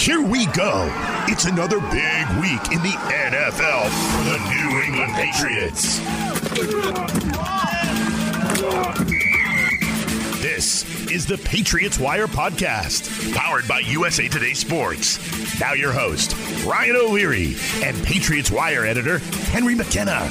Here we go. It's another big week in the NFL for the New England Patriots. This is the Patriots Wire podcast, powered by USA Today Sports. Now your host, Ryan O'Leary, and Patriots Wire editor, Henry McKenna.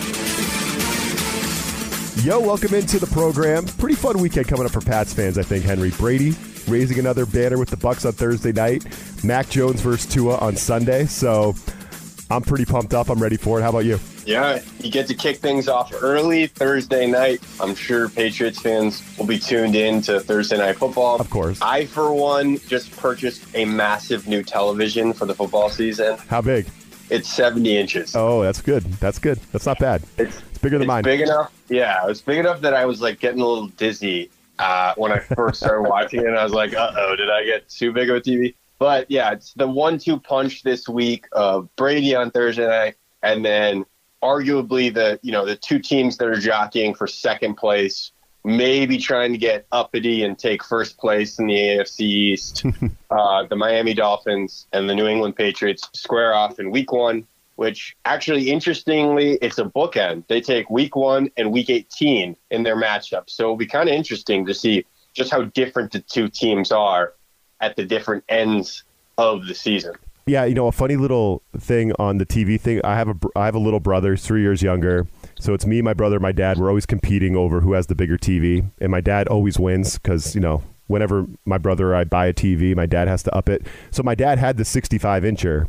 Yo, welcome into the program. Pretty fun weekend coming up for Pats fans, I think, Henry. Brady raising another banner with the Bucs on Thursday night. Mac Jones versus Tua on Sunday. So I'm pretty pumped up. I'm ready for it. How about you? Yeah, you get to kick things off early Thursday night. I'm sure Patriots fans will be tuned in to Thursday Night Football. Of course. I, for one, just purchased a massive new television for the football season. How big? It's 70 inches. Oh, that's good. That's good. That's not bad. It's bigger than mine. Big enough. Yeah, it was big enough that I was like getting a little dizzy when I first started watching it. And I was like, uh-oh, did I get too big of a TV? But yeah, it's the 1-2 punch this week of Brady on Thursday night, and then arguably the two teams that are jockeying for second place, maybe trying to get uppity and take first place in the AFC East. The Miami Dolphins and the New England Patriots square off in week 1, which actually, interestingly, it's a bookend. They take week 1 and week 18 in their matchup. So it'll be kind of interesting to see just how different the two teams are at the different ends of the season. Yeah, a funny little thing on the TV thing. I have a little brother, 3 years younger. So it's me, my brother, my dad. We're always competing over who has the bigger TV. And my dad always wins because, whenever my brother or I buy a TV, my dad has to up it. So my dad had the 65-incher,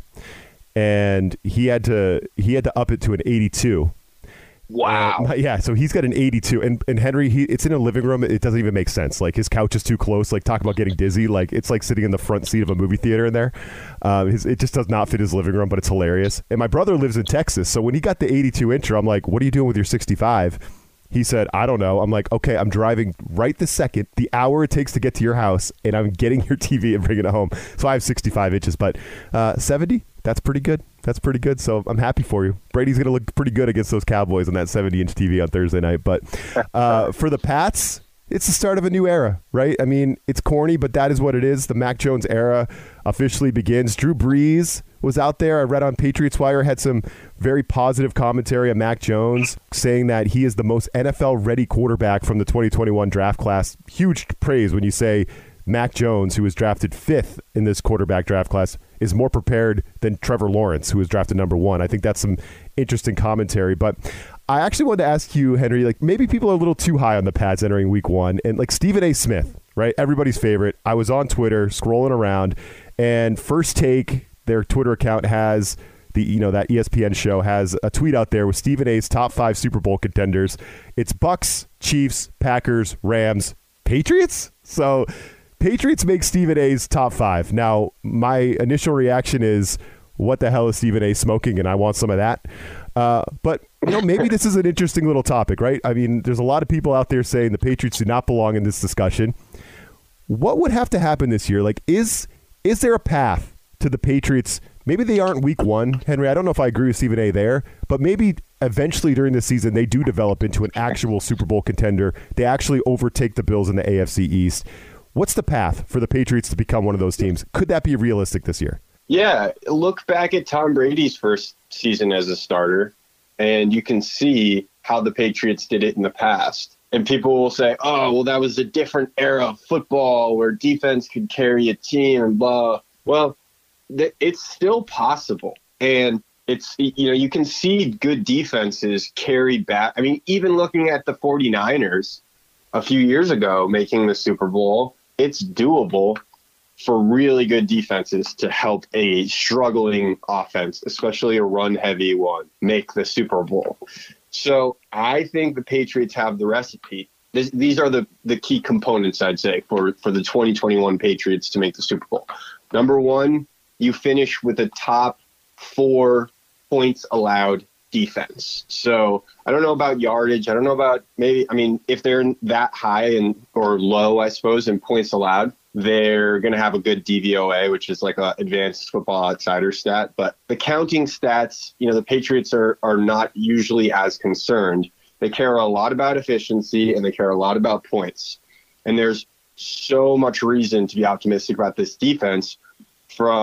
and he had to up it to an 82. Wow. Yeah, so he's got an 82. And Henry, it's in a living room. It doesn't even make sense. Like, his couch is too close. Like, talk about getting dizzy. Like, it's like sitting in the front seat of a movie theater in there. It just does not fit his living room, but it's hilarious. And my brother lives in Texas. So when he got the 82-incher, I'm like, what are you doing with your 65? He said, I don't know. I'm like, okay, I'm driving right this second, the hour it takes to get to your house, and I'm getting your TV and bringing it home. So I have 65 inches, but 70, that's pretty good. That's pretty good. So I'm happy for you. Brady's going to look pretty good against those Cowboys on that 70-inch TV on Thursday night. But for the Pats, it's the start of a new era, right? I mean, it's corny, but that is what it is. The Mac Jones era officially begins. Drew Brees was out there. I read on Patriots Wire, had some very positive commentary on Mac Jones, saying that he is the most NFL-ready quarterback from the 2021 draft class. Huge praise when you say Mac Jones, who was drafted 5th in this quarterback draft class, is more prepared than Trevor Lawrence, who was drafted number 1. I think that's some interesting commentary. But I actually wanted to ask you, Henry, like, maybe people are a little too high on the Pats entering week 1. And like Stephen A. Smith, right? Everybody's favorite. I was on Twitter scrolling around, and First Take, their Twitter account, has that ESPN show, has a tweet out there with Stephen A.'s top 5 Super Bowl contenders. It's Bucs, Chiefs, Packers, Rams, Patriots. So Patriots make Stephen A.'s top 5. Now, my initial reaction is, what the hell is Stephen A. smoking? And I want some of that. But maybe this is an interesting little topic, right? I mean, there's a lot of people out there saying the Patriots do not belong in this discussion. What would have to happen this year? Like, is there a path to the Patriots? Maybe they aren't week 1, Henry. I don't know if I agree with Stephen A. there, but maybe eventually during the season they do develop into an actual Super Bowl contender. They actually overtake the Bills in the AFC East. What's the path for the Patriots to become one of those teams? Could that be realistic this year? Yeah, look back at Tom Brady's first season as a starter, and you can see how the Patriots did it in the past. And people will say, oh, well, that was a different era of football where defense could carry a team and blah. Well, it's still possible. And it's, you can see good defenses carry back. I mean, even looking at the 49ers a few years ago making the Super Bowl, it's doable for really good defenses to help a struggling offense, especially a run-heavy one, make the Super Bowl. So I think the Patriots have the recipe. These are the key components, I'd say, for the 2021 Patriots to make the Super Bowl. Number 1, you finish with a top 4 points allowed defense. So I don't know about yardage. I don't know about if they're that high or low, I suppose, in points allowed, they're going to have a good DVOA, which is like an advanced football outsider stat. But the counting stats, the Patriots are not usually as concerned. They care a lot about efficiency and they care a lot about points. And there's so much reason to be optimistic about this defense, from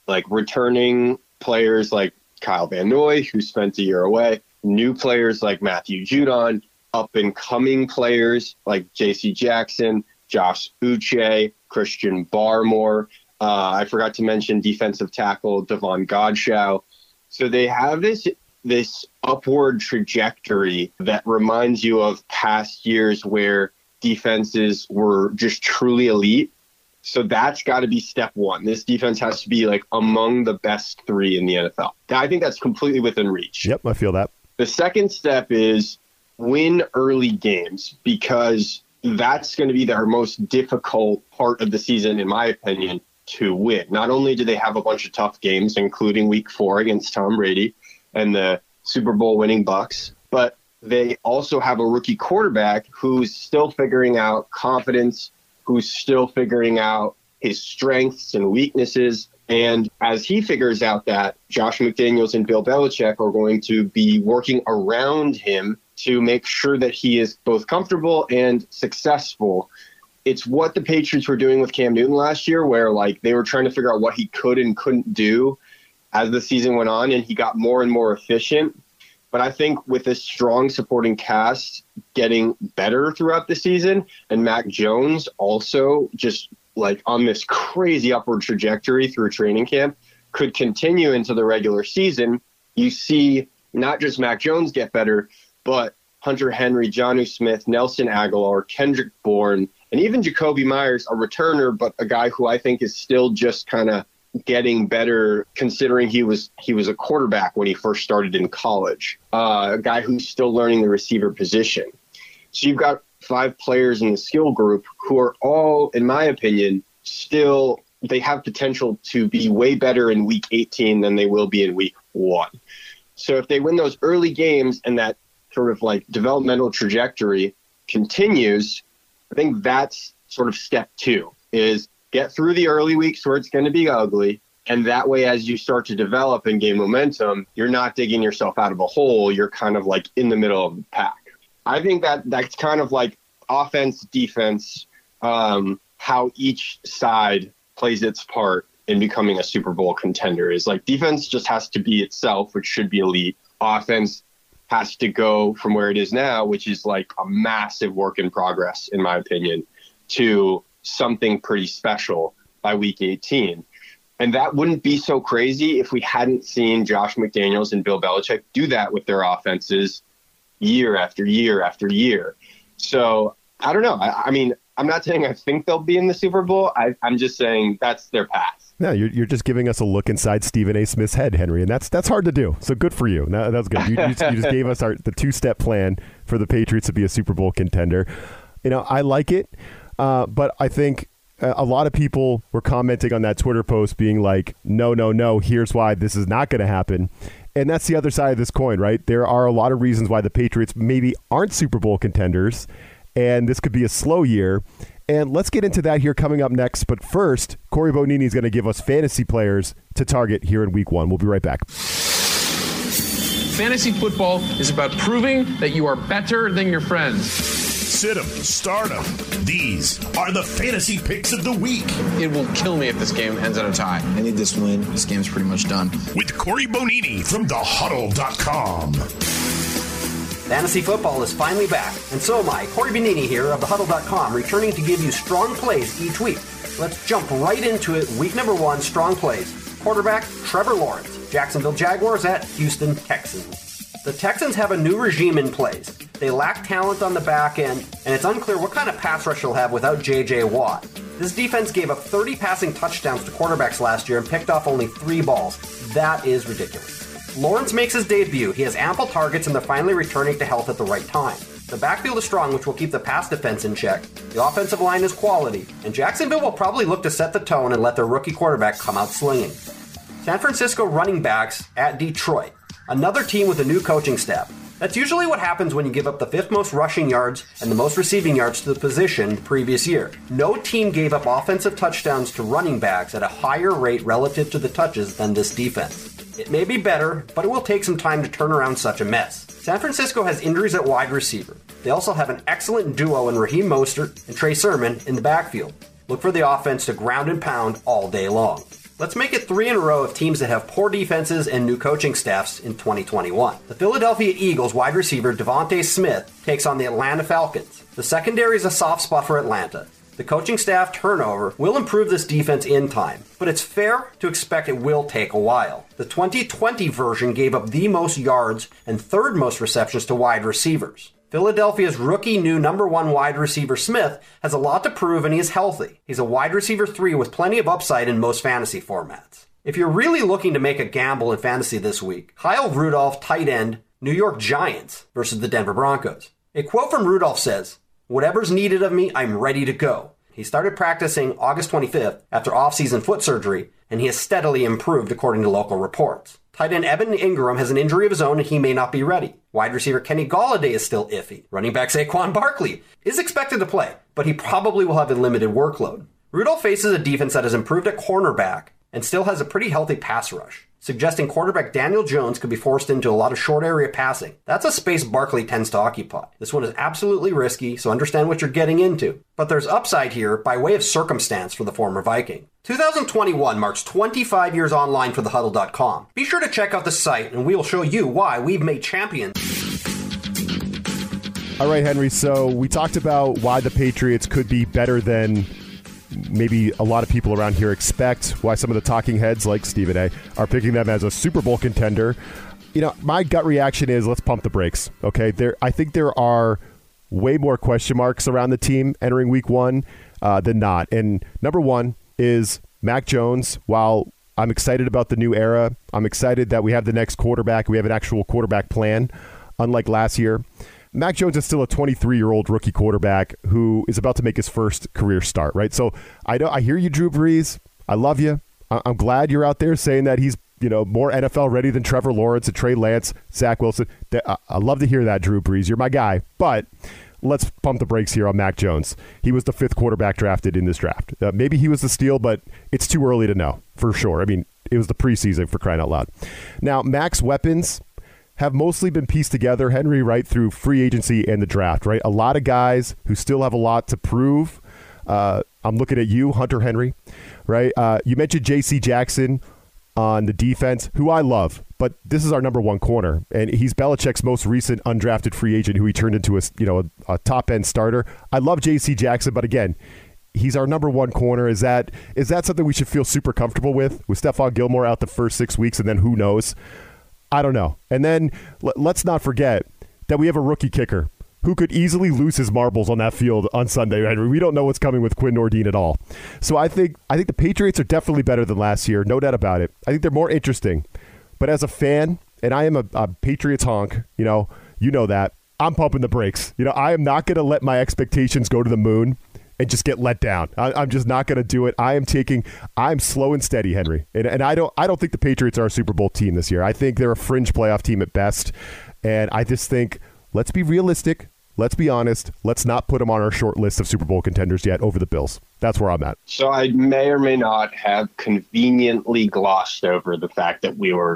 like returning players like Kyle Van Noy, who spent a year away, new players like Matthew Judon, up-and-coming players like J.C. Jackson, Josh Uche, Christian Barmore. I forgot to mention defensive tackle Devon Godchaux. So they have this upward trajectory that reminds you of past years where defenses were just truly elite. So that's got to be step one. This defense has to be like among the best 3 in the NFL. I think that's completely within reach. Yep, I feel that. The second step is win early games, because that's going to be their most difficult part of the season, in my opinion, to win. Not only do they have a bunch of tough games, including week 4 against Tom Brady and the Super Bowl winning Bucs, but they also have a rookie quarterback who's still figuring out confidence, who's still figuring out his strengths and weaknesses. And as he figures out that, Josh McDaniels and Bill Belichick are going to be working around him to make sure that he is both comfortable and successful. It's what the Patriots were doing with Cam Newton last year, where like they were trying to figure out what he could and couldn't do as the season went on, and he got more and more efficient. But I think with this strong supporting cast getting better throughout the season, and Mac Jones also just like on this crazy upward trajectory through training camp, could continue into the regular season, you see not just Mac Jones get better, but Hunter Henry, Jonnu Smith, Nelson Aguilar, Kendrick Bourne, and even Jacoby Myers, a returner, but a guy who I think is still just kind of getting better, considering he was a quarterback when he first started in college, a guy who's still learning the receiver position. So you've got 5 players in the skill group who are all, in my opinion, still, they have potential to be way better in week 18 than they will be in week 1. So if they win those early games and that sort of like developmental trajectory continues, I think that's sort of step 2, is get through the early weeks where it's going to be ugly. And that way, as you start to develop and gain momentum, you're not digging yourself out of a hole. You're kind of like in the middle of the pack. I think that's kind of like offense, defense, how each side plays its part in becoming a Super Bowl contender. Is like defense just has to be itself, which should be elite. Offense has to go from where it is now, which is like a massive work in progress, in my opinion, to something pretty special by week 18. And that wouldn't be so crazy if we hadn't seen Josh McDaniels and Bill Belichick do that with their offenses year after year after year. So I don't know. I mean, I'm not saying I think they'll be in the Super Bowl. I'm just saying that's their path. No, you're just giving us a look inside Stephen A. Smith's head, Henry, and that's hard to do. So good for you. No, that's good. You just gave us the 2-step plan for the Patriots to be a Super Bowl contender. You know, I like it, but I think a lot of people were commenting on that Twitter post being like, no, here's why this is not going to happen. And that's the other side of this coin, right? There are a lot of reasons why the Patriots maybe aren't Super Bowl contenders, and this could be a slow year. And let's get into that here coming up next. But first, Corey Bonini is going to give us fantasy players to target here in Week 1. We'll be right back. Fantasy football is about proving that you are better than your friends. Sit 'em, start 'em. These are the fantasy picks of the week. It will kill me if this game ends in a tie. I need this win. This game's pretty much done. With Corey Bonini from thehuddle.com. Fantasy football is finally back, and so am I, Corey Bonini here of thehuddle.com, returning to give you strong plays each week. Let's jump right into it. Week number 1, strong plays. Quarterback, Trevor Lawrence. Jacksonville Jaguars at Houston Texans. The Texans have a new regime in place. They lack talent on the back end, and it's unclear what kind of pass rush they'll have without J.J. Watt. This defense gave up 30 passing touchdowns to quarterbacks last year and picked off only 3 balls. That is ridiculous. Lawrence makes his debut. He has ample targets, and they're finally returning to health at the right time. The backfield is strong, which will keep the pass defense in check. The offensive line is quality, and Jacksonville will probably look to set the tone and let their rookie quarterback come out slinging. San Francisco running backs at Detroit. Another team with a new coaching staff. That's usually what happens when you give up the 5th most rushing yards and the most receiving yards to the position the previous year. No team gave up offensive touchdowns to running backs at a higher rate relative to the touches than this defense. It may be better, but it will take some time to turn around such a mess. San Francisco has injuries at wide receiver. They also have an excellent duo in Raheem Mostert and Trey Sermon in the backfield. Look for the offense to ground and pound all day long. Let's make it 3 in a row of teams that have poor defenses and new coaching staffs in 2021. The Philadelphia Eagles wide receiver Devontae Smith takes on the Atlanta Falcons. The secondary is a soft spot for Atlanta. The coaching staff turnover will improve this defense in time, but it's fair to expect it will take a while. The 2020 version gave up the most yards and third most receptions to wide receivers. Philadelphia's rookie new number 1 wide receiver Smith has a lot to prove and he is healthy. He's a wide receiver 3 with plenty of upside in most fantasy formats. If you're really looking to make a gamble in fantasy this week, Kyle Rudolph, tight end, New York Giants versus the Denver Broncos. A quote from Rudolph says, "Whatever's needed of me, I'm ready to go." He started practicing August 25th after off-season foot surgery, and he has steadily improved according to local reports. Tight end Evan Ingram has an injury of his own and he may not be ready. Wide receiver Kenny Golladay is still iffy. Running back Saquon Barkley is expected to play, but he probably will have a limited workload. Rudolph faces a defense that has improved at cornerback and still has a pretty healthy pass rush, suggesting quarterback Daniel Jones could be forced into a lot of short area passing. That's a space Barkley tends to occupy. This one is absolutely risky, so understand what you're getting into. But there's upside here by way of circumstance for the former Viking. 2021 marks 25 years online for thehuddle.com. Be sure to check out the site and we'll show you why we've made champions. All right, Henry, so we talked about why the Patriots could be better than maybe a lot of people around here expect, why some of the talking heads like Stephen A are picking them as a Super Bowl contender. You know, my gut reaction is let's pump the brakes, okay? I think there are way more question marks around the team entering week 1 than not. And number 1 is Mac Jones. While I'm excited about the new era, I'm excited that we have the next quarterback. We have an actual quarterback plan, unlike last year. Mac Jones is still a 23-year-old rookie quarterback who is about to make his first career start, right? So I hear you, Drew Brees. I love you. I'm glad you're out there saying that he's more NFL ready than Trevor Lawrence and Trey Lance, Zach Wilson. I love to hear that, Drew Brees. You're my guy. But let's pump the brakes here on Mac Jones. He was the 5th quarterback drafted in this draft. Maybe he was the steal, but it's too early to know for sure. I mean, it was the preseason, for crying out loud. Now, Mac's weapons have mostly been pieced together, Henry, right, through free agency and the draft, right? A lot of guys who still have a lot to prove. I'm looking at you, Hunter Henry, right? You mentioned J.C. Jackson on the defense, who I love, but this is our number 1 corner, and he's Belichick's most recent undrafted free agent who he turned into a top-end starter. I love J.C. Jackson, but again, he's our number 1 corner. Is that something we should feel super comfortable with Stephon Gilmore out the first 6 weeks, and then who knows? I don't know. And then let's not forget that we have a rookie kicker who could easily lose his marbles on that field on Sunday. Right? We don't know what's coming with Quinn Nordin at all. So I think the Patriots are definitely better than last year, no doubt about it. I think they're more interesting. But as a fan, and I am a Patriots honk, you know that, I'm pumping the brakes. I am not going to let my expectations go to the moon and just get let down. I'm just not going to do it. I'm slow and steady, Henry. And I don't think the Patriots are a Super Bowl team this year. I think they're a fringe playoff team at best. And I just think, let's be realistic. Let's be honest. Let's not put them on our short list of Super Bowl contenders yet over the Bills. That's where I'm at. So I may or may not have conveniently glossed over the fact that the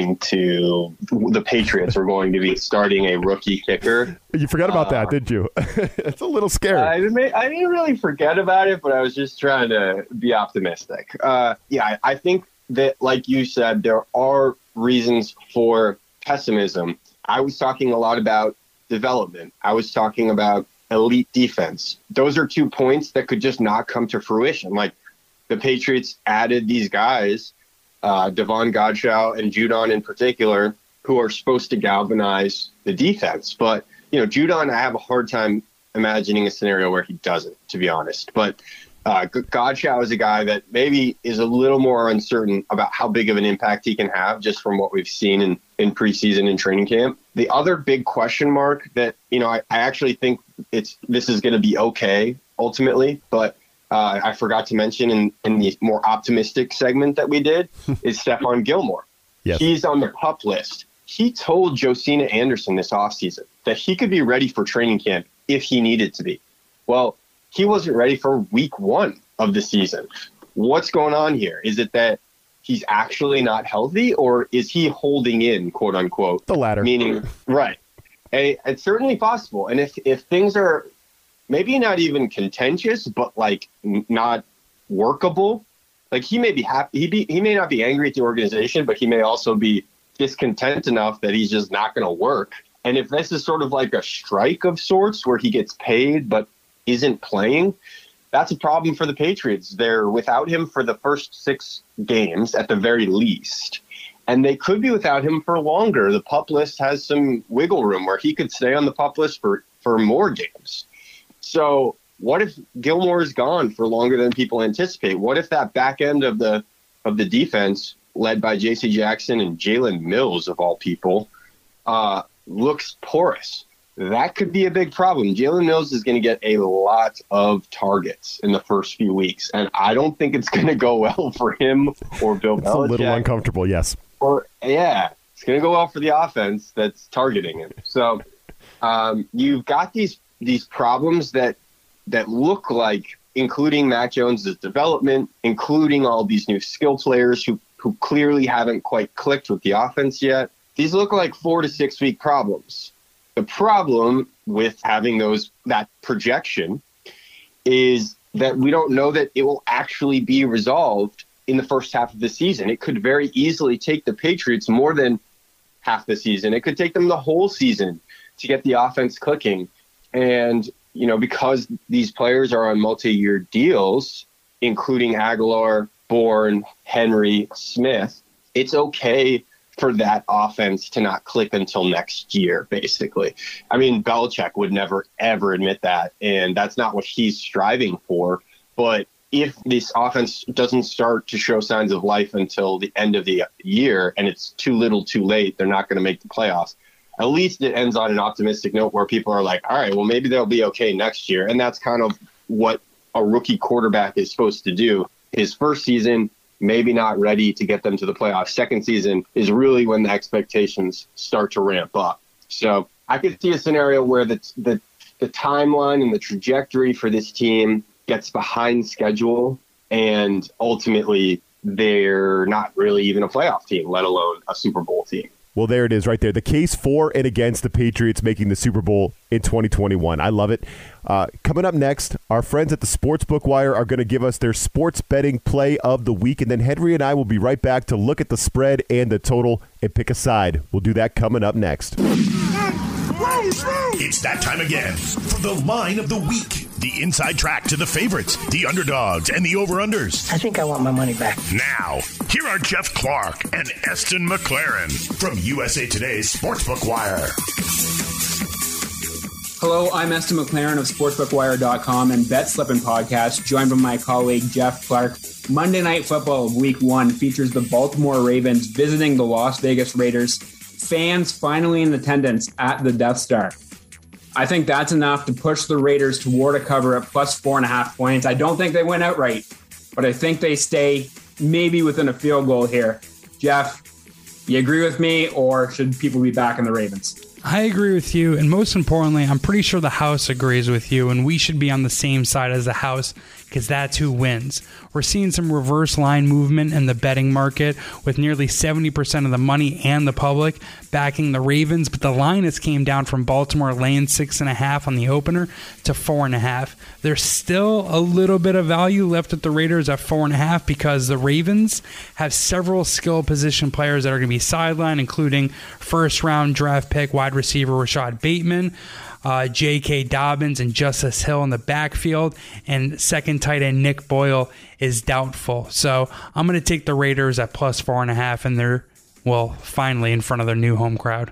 Patriots were going to be starting a rookie kicker. You forgot about that, didn't you? It's a little scary. I didn't really forget about it, but I was just trying to be optimistic. I think that, like you said, there are reasons for pessimism. I was talking a lot about development. I was talking about elite defense. Those are 2 points that could just not come to fruition. Like, the Patriots added these guys, Davon Godchaux and Judon in particular, who are supposed to galvanize the defense. But, Judon, I have a hard time imagining a scenario where he doesn't, to be honest. But Godchaux is a guy that maybe is a little more uncertain about how big of an impact he can have just from what we've seen in preseason and training camp. The other big question mark that, I actually think this is going to be okay ultimately, but I forgot to mention in the more optimistic segment that we did is Stephon Gilmore. Yes. He's on the PUP list. He told Josina Anderson this offseason that he could be ready for training camp if he needed to be. Well, he wasn't ready for week 1 of the season. What's going on here? Is it that he's actually not healthy, or is he holding in, quote unquote? The latter. Meaning, right. And it's certainly possible. And if things are maybe not even contentious, but like not workable, Like, he may be happy. He may not be angry at the organization, but he may also be discontent enough that he's just not going to work. And if this is sort of like a strike of sorts where he gets paid but isn't playing, that's a problem for the Patriots. They're without him for the first 6 games at the very least. And they could be without him for longer. The PUP list has some wiggle room where he could stay on the PUP list for more games. So what if Gilmore is gone for longer than people anticipate? What if that back end of the defense, led by J.C. Jackson and Jalen Mills, of all people, looks porous? That could be a big problem. Jalen Mills is going to get a lot of targets in the first few weeks, and I don't think it's going to go well for him or Bill Belichick. It's a little uncomfortable, yes. It's going to go well for the offense that's targeting him. So you've got these problems that look like, including Mac Jones' development, including all these new skill players who clearly haven't quite clicked with the offense yet. These look like 4 to 6 week problems. The problem with having that projection is that we don't know that it will actually be resolved in the first half of the season. It could very easily take the Patriots more than half the season. It could take them the whole season to get the offense clicking. And, because these players are on multi-year deals, including Aguilar, Bourne, Henry, Smith, it's okay for that offense to not click until next year, basically. I mean, Belichick would never, ever admit that, and that's not what he's striving for. But if this offense doesn't start to show signs of life until the end of the year, and it's too little too late, they're not going to make the playoffs, at least it ends on an optimistic note where people are like, all right, well, maybe they'll be okay next year. And that's kind of what a rookie quarterback is supposed to do. His first season, maybe not ready to get them to the playoffs. Second season is really when the expectations start to ramp up. So I could see a scenario where the timeline and the trajectory for this team gets behind schedule, and ultimately they're not really even a playoff team, let alone a Super Bowl team. Well, there it is right there. The case for and against the Patriots making the Super Bowl in 2021. I love it. Coming up next, our friends at the Sportsbook Wire are going to give us their sports betting play of the week, and then Henry and I will be right back to look at the spread and the total and pick a side. We'll do that coming up next. It's that time again for the line of the week. The inside track to the favorites, the underdogs, and the over-unders. I think I want my money back. Now, here are Jeff Clark and Eston McLaren from USA Today's Sportsbook Wire. Hello, I'm Eston McLaren of SportsbookWire.com and Bet Slippin' Podcast, joined by my colleague Jeff Clark. Monday Night Football of Week 1 features the Baltimore Ravens visiting the Las Vegas Raiders. Fans finally in attendance at the Death Star. I think that's enough to push the Raiders toward a cover at plus 4.5 points. I don't think they win outright, but I think they stay maybe within a field goal here. Jeff, you agree with me, or should people be back in the Ravens? I agree with you, and most importantly, I'm pretty sure the house agrees with you, and we should be on the same side as the house because that's who wins. We're seeing some reverse line movement in the betting market with nearly 70% of the money and the public backing the Ravens, but the line has came down from Baltimore laying 6.5 on the opener to 4.5. There's still a little bit of value left at the Raiders at 4.5 because the Ravens have several skill position players that are going to be sidelined, including first-round draft pick wide receiver Rashad Bateman, J.K. Dobbins, and Justice Hill in the backfield, and second tight end Nick Boyle is doubtful. So I'm going to take the Raiders at plus 4.5, and they're, finally in front of their new home crowd.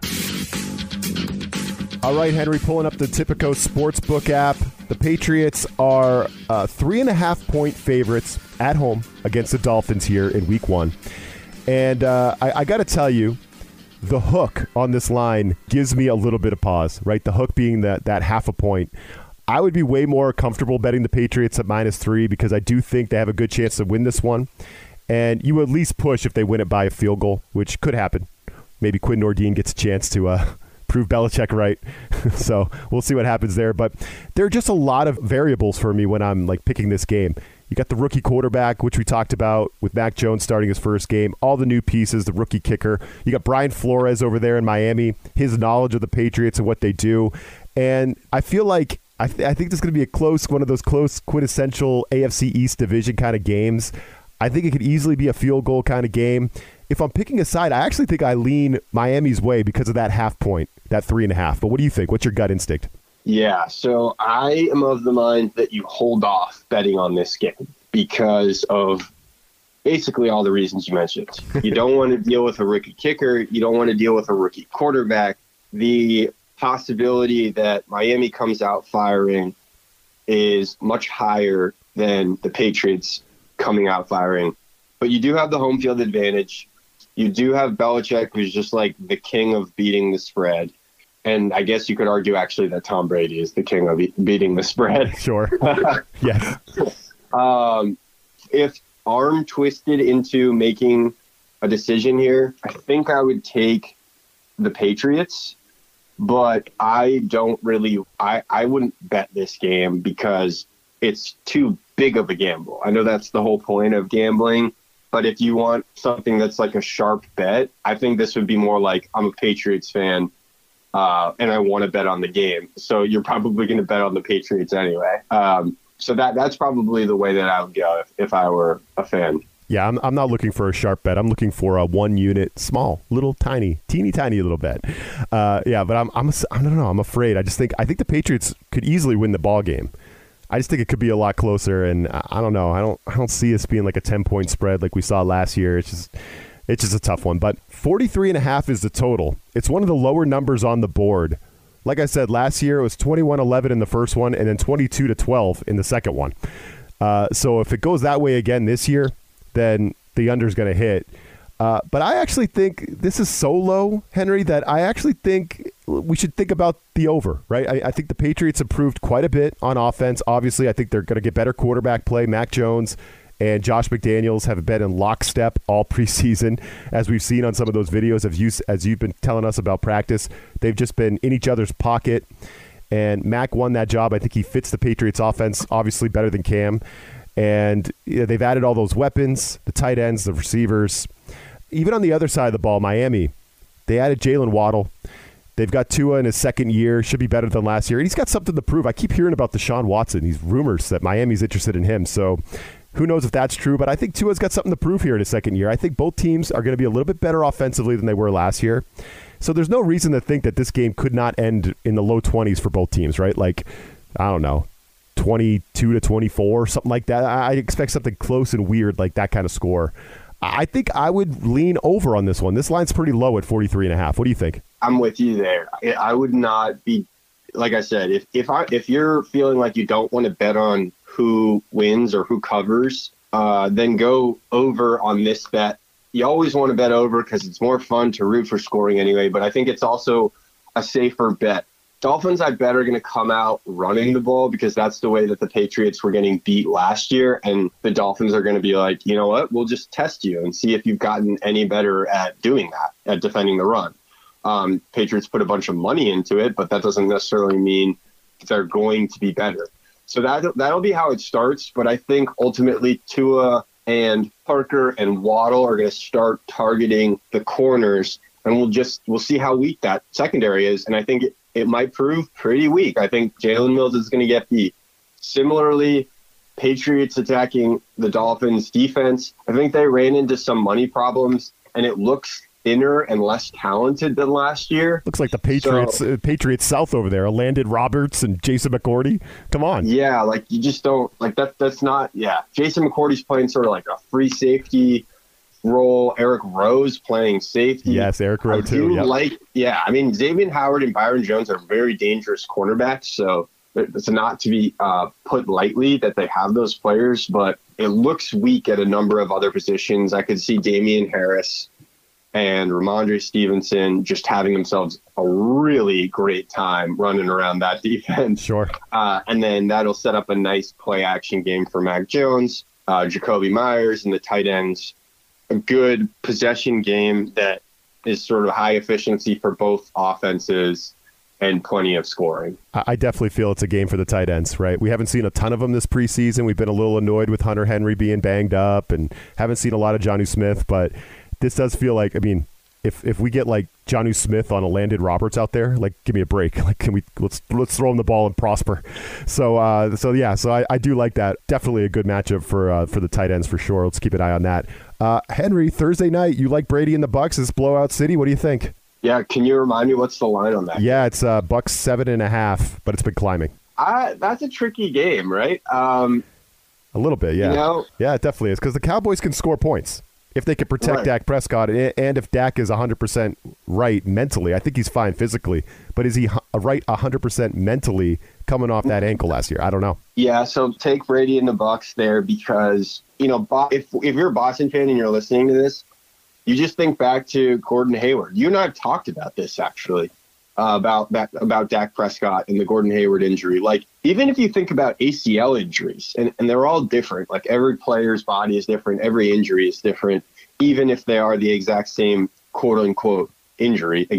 All right, Henry, pulling up the Tipico Sportsbook app. The Patriots are 3.5-point favorites at home against the Dolphins here in Week 1. And I got to tell you, the hook on this line gives me a little bit of pause, right? The hook being that half a point. I would be way more comfortable betting the Patriots at -3 because I do think they have a good chance to win this one. And you at least push if they win it by a field goal, which could happen. Maybe Quinn Nordin gets a chance to prove Belichick right. So we'll see what happens there. But there are just a lot of variables for me when I'm picking this game. You got the rookie quarterback, which we talked about with Mac Jones starting his first game. All the new pieces, the rookie kicker. You got Brian Flores over there in Miami, his knowledge of the Patriots and what they do. And I feel like I think this is going to be one of those close quintessential AFC East division kind of games. I think it could easily be a field goal kind of game. If I'm picking a side, I actually think I lean Miami's way because of that half point, that 3.5. But what do you think? What's your gut instinct? Yeah, so I am of the mind that you hold off betting on this game because of basically all the reasons you mentioned. You don't want to deal with a rookie kicker. You don't want to deal with a rookie quarterback. The possibility that Miami comes out firing is much higher than the Patriots coming out firing. But you do have the home field advantage. You do have Belichick, who's just like the king of beating the spread. And I guess you could argue actually that Tom Brady is the king of beating the spread. Sure. Yes. If arm twisted into making a decision here, I think I would take the Patriots. But I don't really – I wouldn't bet this game because it's too big of a gamble. I know that's the whole point of gambling. But if you want something that's like a sharp bet, I think this would be more like I'm a Patriots fan. And I want to bet on the game. So you're probably going to bet on the Patriots anyway. So that's probably the way that I would go if I were a fan. Yeah, I'm not looking for a sharp bet. I'm looking for a 1 unit, small, little, tiny, teeny tiny little bet. Yeah, but I don't know. I'm afraid. I think the Patriots could easily win the ball game. I just think it could be a lot closer, and I don't know. I don't see us being like a 10-point spread like we saw last year. It's just a tough one. But 43.5 is the total. It's one of the lower numbers on the board. Like I said, last year it was 21-11 in the first one and then 22-12 in the second one. So if it goes that way again this year, then the under's going to hit. But I actually think this is so low, Henry, that I actually think we should think about the over, right? I think the Patriots improved quite a bit on offense. Obviously, I think they're going to get better quarterback play. Mac Jones and Josh McDaniels have been in lockstep all preseason, as we've seen on some of those videos as you've been telling us about practice. They've just been in each other's pocket, and Mac won that job. I think he fits the Patriots offense obviously better than Cam. And they've added all those weapons, the tight ends, the receivers. Even on the other side of the ball, Miami, they added Jalen Waddle. They've got Tua in his second year, should be better than last year. And he's got something to prove. I keep hearing about Deshaun Watson. These rumors that Miami's interested in him. So who knows if that's true. But I think Tua's got something to prove here in his second year. I think both teams are going to be a little bit better offensively than they were last year. So there's no reason to think that this game could not end in the low 20s for both teams, right? Like, I don't know, 22-24, something like that. I expect something close and weird like that kind of score. I think I would lean over on this one. This line's pretty low at 43.5. What do you think? I'm with you there. I would not be, like I said, if you're feeling like you don't want to bet on who wins or who covers, then go over on this bet. You always want to bet over because it's more fun to root for scoring anyway, but I think it's also a safer bet. Dolphins, I bet, are going to come out running the ball because that's the way that the Patriots were getting beat last year. And the Dolphins are going to be like, you know what, we'll just test you and see if you've gotten any better at doing that, at defending the run. Patriots put a bunch of money into it, but that doesn't necessarily mean they're going to be better. So that'll be how it starts. But I think ultimately Tua and Parker and Waddle are going to start targeting the corners, and we'll see how weak that secondary is. And I think it might prove pretty weak. I think Jalen Mills is going to get beat. Similarly, Patriots attacking the Dolphins defense. I think they ran into some money problems, and it looks thinner and less talented than last year. Looks like the Patriots South over there. Landon Roberts and Jason McCourty. Come on. Yeah, like you just don't like that. That's not. Yeah, Jason McCourty's playing sort of like a free safety role. Eric Rowe's playing safety. Yes, Eric Rowe too. Yep. I mean, Xavier Howard and Byron Jones are very dangerous cornerbacks, so it's not to be put lightly that they have those players, but it looks weak at a number of other positions. I could see Damian Harris and Ramondre Stevenson just having themselves a really great time running around that defense. Sure. And then that'll set up a nice play action game for Mac Jones, Jacoby Myers, and the tight ends. A good possession game that is sort of high efficiency for both offenses and plenty of scoring. I definitely feel it's a game for the tight ends, right? We haven't seen a ton of them this preseason. We've been a little annoyed with Hunter Henry being banged up and haven't seen a lot of Jonnu Smith, but this does feel like, I mean, if we get like Jonnu Smith on a Landon Roberts out there, like give me a break. Like let's throw him the ball and prosper. So I do like that. Definitely a good matchup for the tight ends for sure. Let's keep an eye on that. Henry, Thursday night, you like Brady and the Bucs? It's blowout city. What do you think? Yeah, can you remind me what's the line on that? Yeah, it's Bucs 7.5, but it's been climbing. That's a tricky game, right? A little bit, yeah. You know? Yeah, it definitely is, because the Cowboys can score points if they can protect Dak Prescott, and if Dak is 100% right mentally. I think he's fine physically, but is he right 100% mentally coming off that ankle last year? I don't know. Yeah, so take Brady and the Bucs there because, you know, if you're a Boston fan and you're listening to this, you just think back to Gordon Hayward. You and I have talked about this, actually, about Dak Prescott and the Gordon Hayward injury. Like, even if you think about ACL injuries, and they're all different, like every player's body is different, every injury is different, even if they are the exact same quote-unquote injury,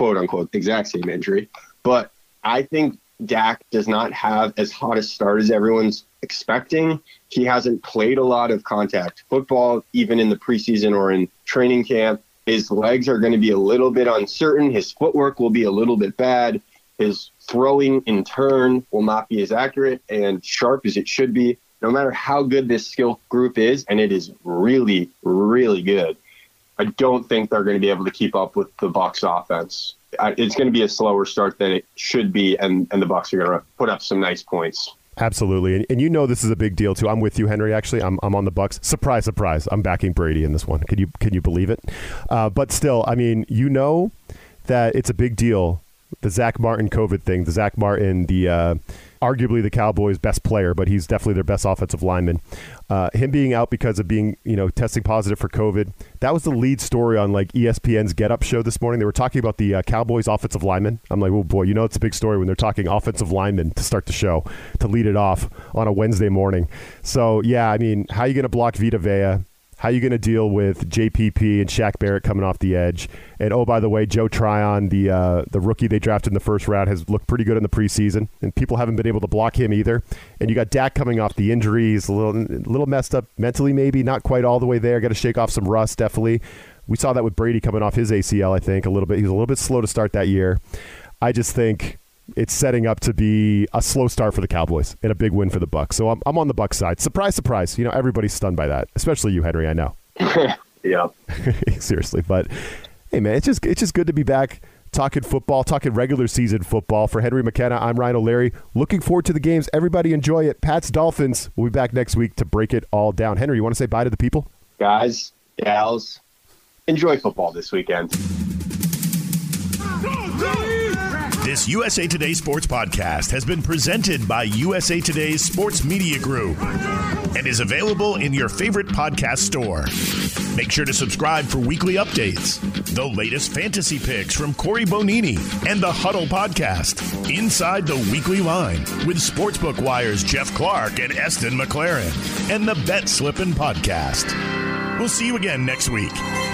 exact same injury. But I think Dak does not have as hot a start as everyone's expecting. He hasn't played a lot of contact football, even in the preseason or in training camp. His legs are going to be a little bit uncertain. His footwork will be a little bit bad. His throwing in turn will not be as accurate and sharp as it should be, no matter how good this skill group is, and it is really, really good. I don't think they're going to be able to keep up with the Bucs offense. It's going to be a slower start than it should be, and the Bucs are going to put up some nice points. Absolutely, and you know this is a big deal too. I'm with you, Henry. Actually, I'm on the Bucs. Surprise, surprise! I'm backing Brady in this one. Can you believe it? But still, I mean, you know that it's a big deal. The Zach Martin COVID thing. The Zach Martin, the arguably the Cowboys' best player, but he's definitely their best offensive lineman. Him being out because of being, testing positive for COVID. That was the lead story on like ESPN's Get Up show this morning. They were talking about the Cowboys' offensive lineman. I'm like, oh boy, it's a big story when they're talking offensive linemen to start the show, to lead it off on a Wednesday morning. So yeah, I mean, how are you going to block Vita Vea? How are you going to deal with JPP and Shaq Barrett coming off the edge? And, oh, by the way, Joe Tryon, the rookie they drafted in the first round, has looked pretty good in the preseason, and people haven't been able to block him either. And you got Dak coming off the injuries, a little messed up mentally maybe, not quite all the way there. Got to shake off some rust, definitely. We saw that with Brady coming off his ACL, I think, a little bit. He was a little bit slow to start that year. I just think it's setting up to be a slow start for the Cowboys and a big win for the Bucs. So I'm on the Bucs side. Surprise, surprise. Everybody's stunned by that, especially you, Henry, I know. Yeah. Seriously. But, hey, man, it's just good to be back talking football, talking regular season football. For Henry McKenna, I'm Ryan O'Leary. Looking forward to the games. Everybody enjoy it. Pats, Dolphins. We'll be back next week to break it all down. Henry, you want to say bye to the people? Guys, gals, enjoy football this weekend. This USA Today Sports Podcast has been presented by USA Today's Sports Media Group and is available in your favorite podcast store. Make sure to subscribe for weekly updates, the latest fantasy picks from Corey Bonini, and the Huddle Podcast, Inside the Weekly Line, with Sportsbook Wire's Jeff Clark and Eston McLaren, and the Bet Slippin' Podcast. We'll see you again next week.